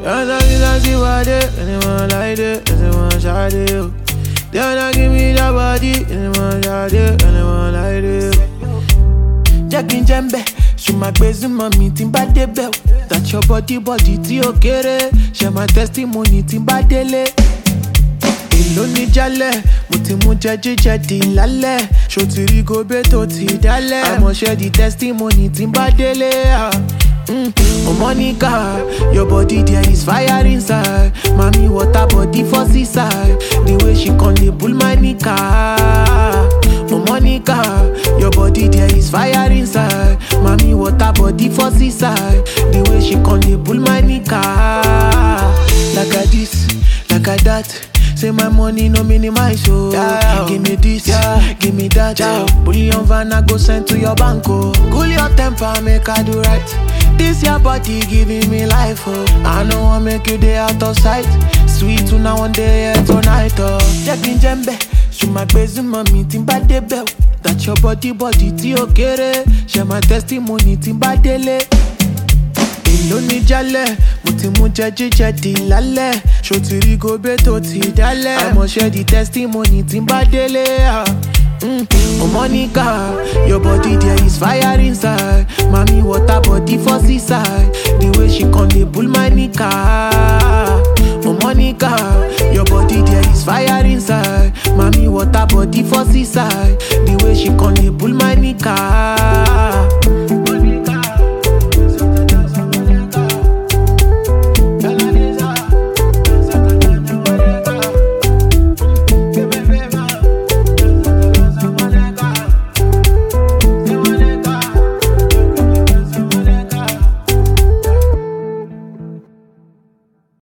Don't see what it, anyone like it, anyone shot it. They wanna give me that body, anyone shot it, anyone like it. Jackin Jembe, she my crazy mommy, timba de bell. That your body ti okere. Share my testimony, timba dele. Èló ní jálẹ̀, mo ti mú jẹ́jíjẹ́ di lálẹ́. Ṣó ti rí gobe tó ti dálẹ̀. Àmọ́ share the testimony tí n bá délé. Oh Monica, your body there is fire inside. Mami water body for seaside. The way she con dey pull my nika. Oh Monica, your body there is fire inside. Mami water body for seaside. The way she con dey pull my nika. Like a this, like a that. Say my money no minimize, oh. Yeah. Give me this, yeah. Give me that. Yeah. Bullion van I go send to your bank, oh. Cool your temper, make I do right. This your body giving me life, oh. I know I make you day out of sight. Sweet to now one day, yeah, tonight, oh. Jackin Jembe, she my crazy mommy, timba de bell. That your body ti okere. Share my testimony, timba dele. Èló ní jálẹ̀, mo ti mú jẹ́jíjẹ́ di lálẹ́. Ṣó ti rí gobe tó ti dálẹ̀. Àmọ́ share the testimony tí n bá délé. Oh Monica, your body there is fire inside. Mami water body for seaside. The way she con dey pull my nika. Oh Monica, your body there is fire inside. Mami water body for seaside. The way she con dey pull my nika.